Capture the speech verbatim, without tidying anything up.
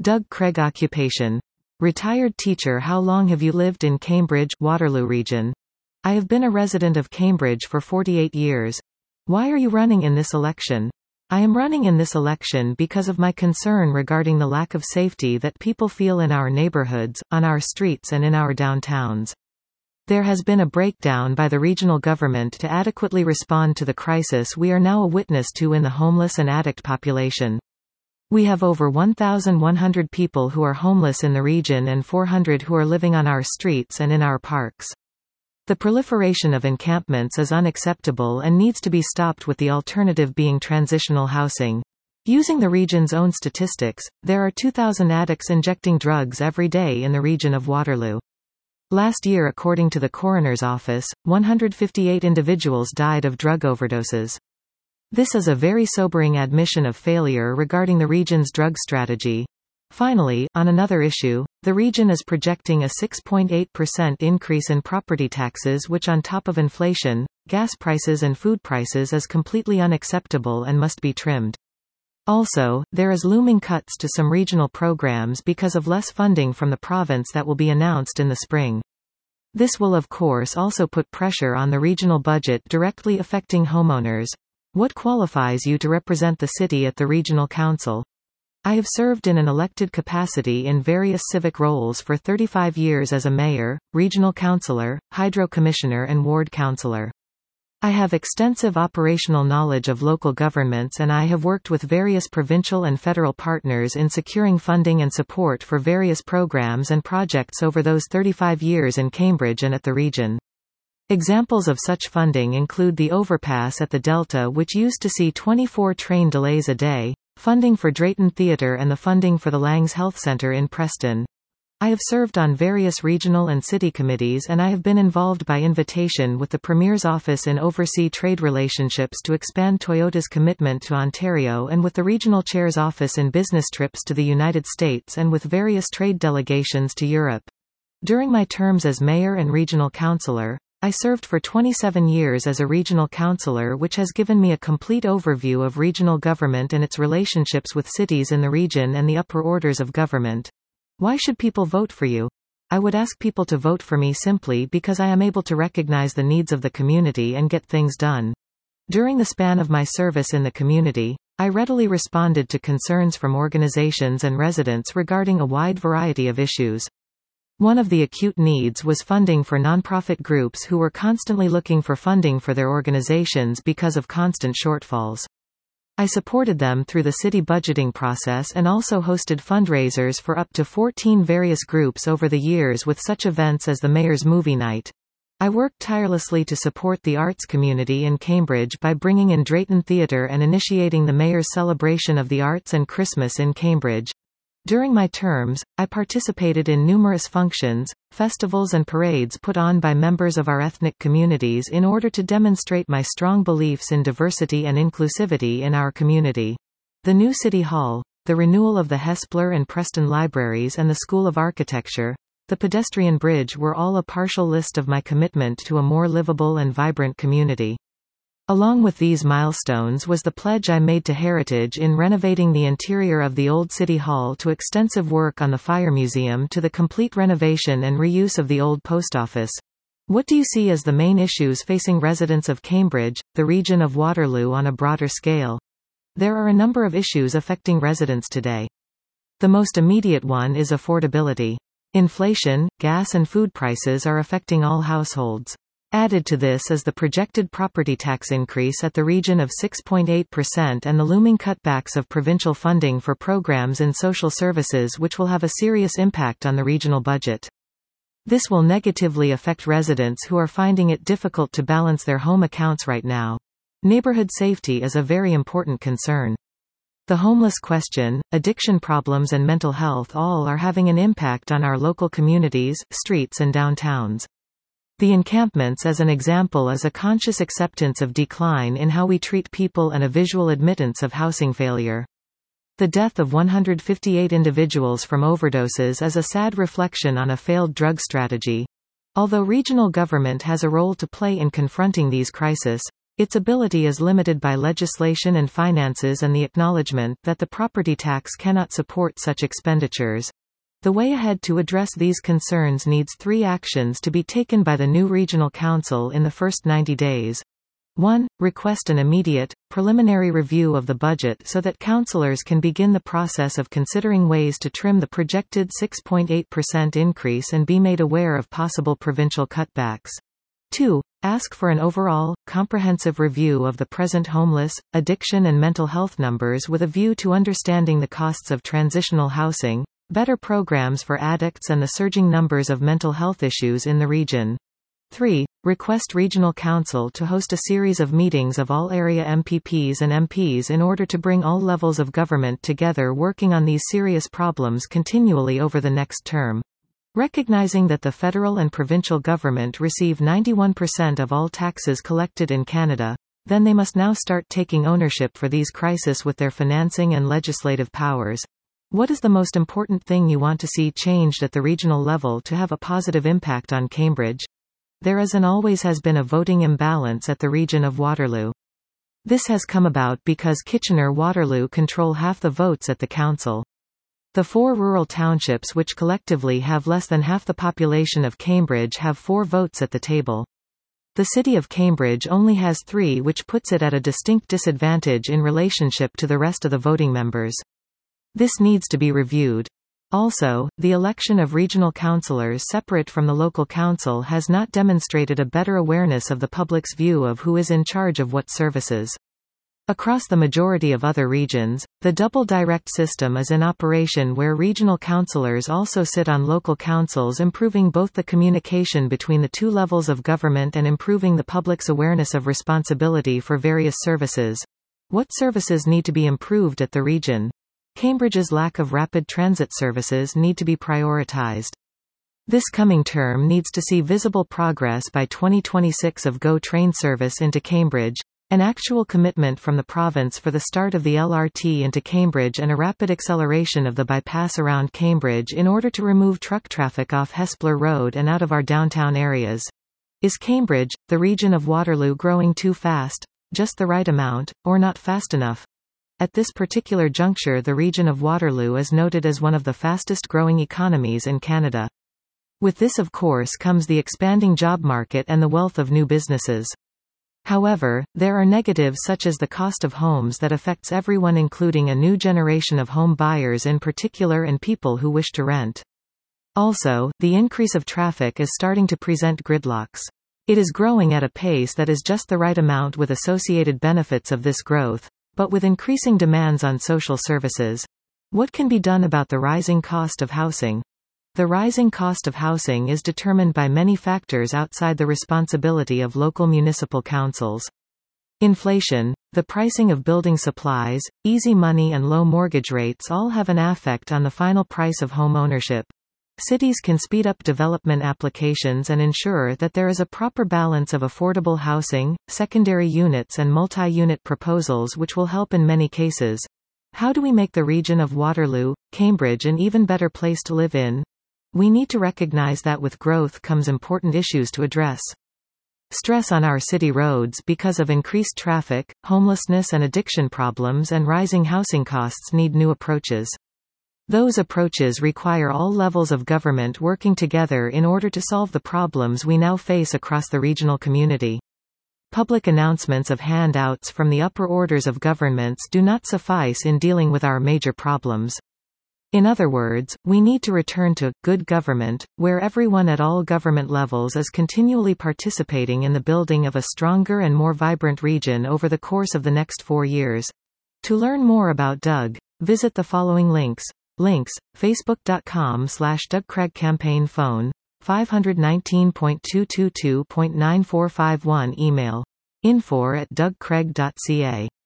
Doug Craig. Occupation: retired teacher. How long have you lived in Cambridge, Waterloo region? I have been a resident of Cambridge for forty-eight years. Why are you running in this election? I am running in this election because of my concern regarding the lack of safety that people feel in our neighborhoods, on our streets and in our downtowns. There has been a breakdown by the regional government to adequately respond to the crisis we are now a witness to in the homeless and addict population. We have over one thousand one hundred people who are homeless in the region and four hundred who are living on our streets and in our parks. The proliferation of encampments is unacceptable and needs to be stopped, with the alternative being transitional housing. Using the region's own statistics, there are two thousand addicts injecting drugs every day in the region of Waterloo. Last year, according to the coroner's office, one hundred fifty-eight individuals died of drug overdoses. This is a very sobering admission of failure regarding the region's drug strategy. Finally, on another issue, the region is projecting a six point eight percent increase in property taxes, which on top of inflation, gas prices and food prices is completely unacceptable and must be trimmed. Also, there is looming cuts to some regional programs because of less funding from the province that will be announced in the spring. This will of course also put pressure on the regional budget, directly affecting homeowners. What qualifies you to represent the city at the regional council? I have served in an elected capacity in various civic roles for thirty-five years as a mayor, regional councillor, hydro commissioner and ward councillor. I have extensive operational knowledge of local governments, and I have worked with various provincial and federal partners in securing funding and support for various programs and projects over those thirty-five years in Cambridge and at the region. Examples of such funding include the overpass at the Delta, which used to see twenty-four train delays a day, funding for Drayton Theatre and the funding for the Langs Health Centre in Preston. I have served on various regional and city committees, and I have been involved by invitation with the Premier's office in overseas trade relationships to expand Toyota's commitment to Ontario, and with the regional chair's office in business trips to the United States and with various trade delegations to Europe. During my terms as mayor and regional councillor, I served for twenty-seven years as a regional councillor, which has given me a complete overview of regional government and its relationships with cities in the region and the upper orders of government. Why should people vote for you? I would ask people to vote for me simply because I am able to recognize the needs of the community and get things done. During the span of my service in the community, I readily responded to concerns from organizations and residents regarding a wide variety of issues. One of the acute needs was funding for nonprofit groups who were constantly looking for funding for their organizations because of constant shortfalls. I supported them through the city budgeting process and also hosted fundraisers for up to fourteen various groups over the years, with such events as the Mayor's Movie Night. I worked tirelessly to support the arts community in Cambridge by bringing in Drayton Theatre and initiating the Mayor's Celebration of the Arts and Christmas in Cambridge. During my terms, I participated in numerous functions, festivals and parades put on by members of our ethnic communities in order to demonstrate my strong beliefs in diversity and inclusivity in our community. The new City Hall, the renewal of the Hespeler and Preston Libraries and the School of Architecture, the pedestrian bridge were all a partial list of my commitment to a more livable and vibrant community. Along with these milestones was the pledge I made to Heritage in renovating the interior of the old City Hall, to extensive work on the Fire Museum, to the complete renovation and reuse of the old post office. What do you see as the main issues facing residents of Cambridge, the region of Waterloo, on a broader scale? There are a number of issues affecting residents today. The most immediate one is affordability. Inflation, gas and food prices are affecting all households. Added to this is the projected property tax increase at the region of six point eight percent and the looming cutbacks of provincial funding for programs in social services, which will have a serious impact on the regional budget. This will negatively affect residents who are finding it difficult to balance their home accounts right now. Neighborhood safety is a very important concern. The homeless question, addiction problems and mental health all are having an impact on our local communities, streets and downtowns. The encampments as an example is a conscious acceptance of decline in how we treat people and a visual admittance of housing failure. The death of one hundred fifty-eight individuals from overdoses is a sad reflection on a failed drug strategy. Although regional government has a role to play in confronting these crises, Its ability is limited by legislation and finances and the acknowledgement that the property tax cannot support such expenditures. The way ahead to address these concerns needs three actions to be taken by the new regional council in the first ninety days. one. Request an immediate, preliminary review of the budget so that councillors can begin the process of considering ways to trim the projected six point eight percent increase and be made aware of possible provincial cutbacks. two. Ask for an overall, comprehensive review of the present homeless, addiction and mental health numbers with a view to understanding the costs of transitional housing, better programs for addicts and the surging numbers of mental health issues in the region. three. Request Regional Council to host a series of meetings of all area M P Ps and M Ps in order to bring all levels of government together working on these serious problems continually over the next term. Recognizing that the federal and provincial government receive ninety-one percent of all taxes collected in Canada, then they must now start taking ownership for these crises with their financing and legislative powers. What is the most important thing you want to see changed at the regional level to have a positive impact on Cambridge? There is and always has been a voting imbalance at the region of Waterloo. This has come about because Kitchener-Waterloo control half the votes at the council. The four rural townships which collectively have less than half the population of Cambridge have four votes at the table. The city of Cambridge only has three, which puts it at a distinct disadvantage in relationship to the rest of the voting members. This needs to be reviewed. Also, the election of regional councillors separate from the local council has not demonstrated a better awareness of the public's view of who is in charge of what services. Across the majority of other regions, the double direct system is in operation where regional councillors also sit on local councils, improving both the communication between the two levels of government and improving the public's awareness of responsibility for various services. What services need to be improved at the region? Cambridge's lack of rapid transit services need to be prioritized. This coming term needs to see visible progress by twenty twenty-six of GO train service into Cambridge, an actual commitment from the province for the start of the L R T into Cambridge and a rapid acceleration of the bypass around Cambridge in order to remove truck traffic off Hespeler Road and out of our downtown areas. Is Cambridge, the region of Waterloo, growing too fast, just the right amount, or not fast enough? At this particular juncture, the region of Waterloo is noted as one of the fastest growing economies in Canada. With this, of course, comes the expanding job market and the wealth of new businesses. However, there are negatives such as the cost of homes that affects everyone, including a new generation of home buyers in particular and people who wish to rent. Also, the increase of traffic is starting to present gridlocks. It is growing at a pace that is just the right amount with associated benefits of this growth, but with increasing demands on social services. What can be done about the rising cost of housing? The rising cost of housing is determined by many factors outside the responsibility of local municipal councils. Inflation, the pricing of building supplies, easy money and low mortgage rates all have an effect on the final price of home ownership. Cities can speed up development applications and ensure that there is a proper balance of affordable housing, secondary units and multi-unit proposals, which will help in many cases. How do we make the region of Waterloo, Cambridge an even better place to live in? We need to recognize that with growth comes important issues to address. Stress on our city roads because of increased traffic, homelessness and addiction problems and rising housing costs need new approaches. Those approaches require all levels of government working together in order to solve the problems we now face across the regional community. Public announcements of handouts from the upper orders of governments do not suffice in dealing with our major problems. In other words, we need to return to good government, where everyone at all government levels is continually participating in the building of a stronger and more vibrant region over the course of the next four years. To learn more about Doug, visit the following links. Links, facebook.com slash Doug Craig Campaign Phone, five one nine two two two two nine four five one Email, info at doug craig dot c a